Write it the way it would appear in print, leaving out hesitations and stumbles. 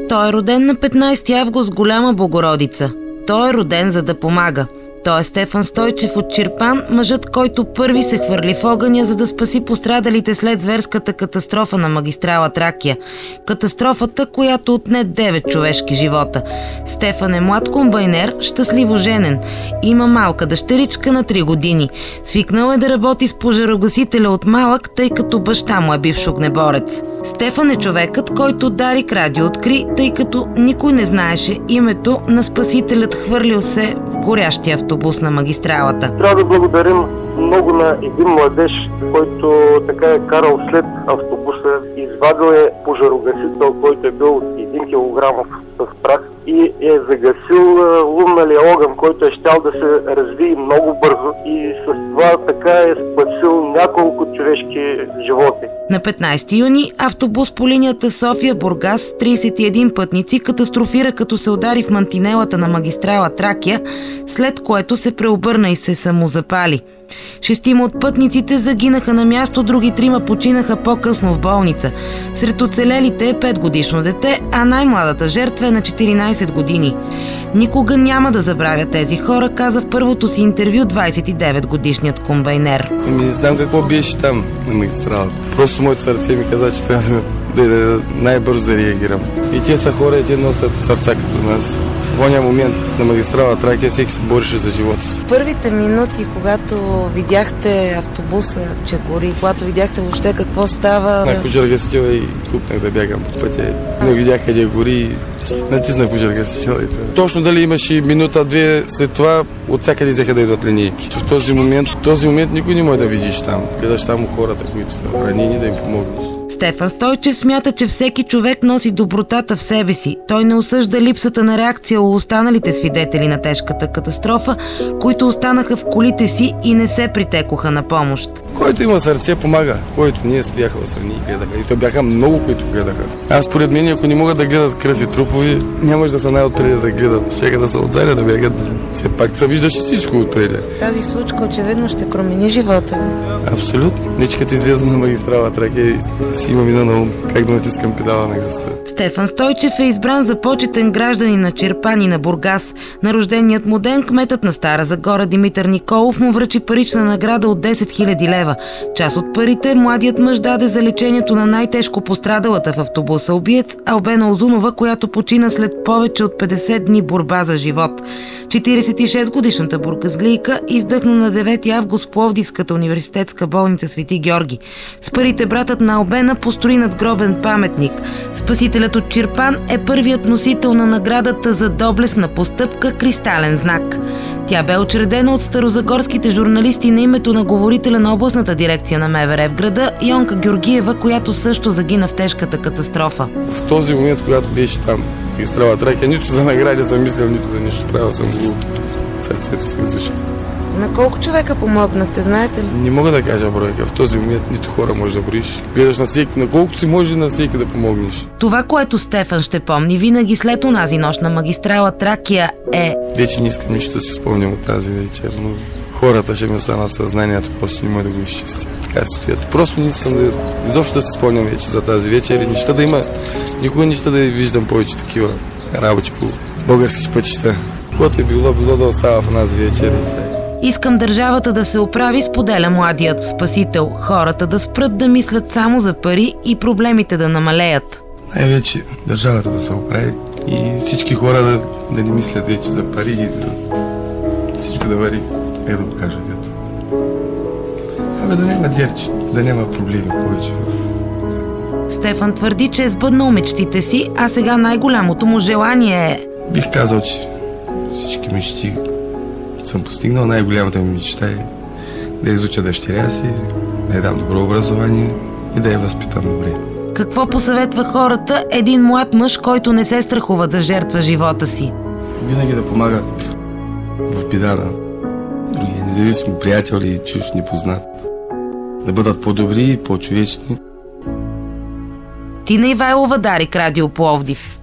Той е роден на 15 август, Голяма Богородица. Той е роден за да помага. Той е Стефан Стойчев от Чирпан, мъжът, който първи се хвърли в огъня, за да спаси пострадалите след зверската катастрофа на магистрала Тракия. Катастрофата, която отне 9 човешки живота. Стефан е млад комбайнер, щастливо женен. Има малка дъщеричка на 3 години. Свикнал е да работи с пожарогасителя от малък, тъй като баща му е бивш огнеборец. Стефан е човекът, който Дарик Радио откри, тъй като никой не знаеше името на спасителят, хвърлил се в горящия автобус на магистралата. Трябва да благодарим много на един младеж, който така е карал след автобуса, извадил е пожарогасител, който е бил 1 килограмов с прах и е загасил лумналия огън, който е щял да се развие много бързо и с това така е спасил няколко човешки животи. На 15 юни автобус по линията София-Бургас с 31 пътници катастрофира, като се удари в мантинелата на магистрала Тракия, след което се преобърна и се самозапали. 6 от пътниците загинаха на място, други 3 починаха по-късно в болница. Сред оцелелите е 5-годишно дете, а най-младата жертва е на 14 години. Никога няма да забравя тези хора, каза в първото си интервю 29-годишният комбайнер. Не знам какво беше там на магистралата. Просто моето сърце ми каза, че трябва да най-бързо да реагирам. И те са хора, и те носят сърца като нас. В ония момент на магистрала Тракия всеки се бореше за живота си. Първите минути, когато видяхте автобуса, че гори, когато видяхте въобще какво става... На пожарогасителя и хупнах да бягам по пътя. Не видях къде гори и натиснах пожарогасителя. Точно дали имаше минута-две след това, от всякъде взеха да идват линейки. В този момент никой не може да видиш там. Гледаш само хората, които са ранени, да им помогнеш. Стефан Стойчев смята, че всеки човек носи добротата в себе си. Той не осъжда липсата на реакция у останалите свидетели на тежката катастрофа, които останаха в колите си и не се притекоха на помощ. Който има сърце, помага. Който ние стояха отстрани и гледаха. И то бяха много, които гледаха. Аз според мен, ако не могат да гледат кръв и трупови, нямаш да са най-отпреди да гледат. Щега да са отзади да бягат. Все пак се виждаше всичко отпреди. Тази случка очевидно ще промени живота ми. Абсолютно. Нечката излезна на магистрала Тракия и си има мина на ум как да натискам педала на газта. Стефан Стойчев е избран за почетен гражданин на Чирпан и на Бургас. На рожденият му ден кметът на Стара Загора Димитър Николов му връчи парична награда от 10 000 лева. Част от парите младият мъж даде за лечението на най-тежко пострадалата в автобуса убиец Албена Озунова, която почина след повече от 50 дни борба за живот. 46-годишната бургазлийка издъхна на 9 август в Пловдивската университетска болница Свети Георги. С парите братът на Албена построи надгробен паметник. Спасителят от Чирпан е първият носител на наградата за доблестна постъпка „Кристален знак“. Тя бе учредена от старозагорските журналисти на името на говорителя на областната дирекция на МВР в града Йонка Георгиева, която също загина в тежката катастрофа. В този момент, когато беше там магистрала Тракия, нито за награди съм мислил, нито за нищо. Правил съм го сърцето си, от душата си. На колко човека помогнахте, знаете ли? Не мога да кажа бройка. В този момент нито хора можеш да броиш. Гледаш на всеки, на колкото си може на всеки да помогнеш. Това, което Стефан ще помни винаги след онази нощ на магистрала Тракия е... Вече не искам нищо да се спомням от тази вечер, но хората ще ми останат съзнанието, просто не мога да го изчистя. Така се стоят. Просто не искам да изобщо да се спомням вече за тази вечер и нищо да има. Никога нищо да виждам повече такива работи по български пътища. Което е било да остава в нас вечер и това е. Искам държавата да се оправи, споделя младият спасител. Хората да спрат да мислят само за пари и проблемите да намалеят. Най-вече държавата да се оправи и всички хора да не мислят вече за пари и всичко да вари, как да го кажа, да няма дерчи, да няма проблеми повече. Стефан твърди, че е сбъднал мечтите си, а сега най-голямото му желание е... Бих казал, че всички мечти съм постигнал. Най-голямата ми мечта е да изуча дъщеря си, да й дам добро образование и да я възпитам добре. Какво посъветва хората един млад мъж, който не се страхува да жертва живота си? Винаги да помагат в беда на други, независимо приятел или чуж непознат. Да бъдат по-добри и по-човечни. Тина Ивайлова, Дарик Радио, Пловдив.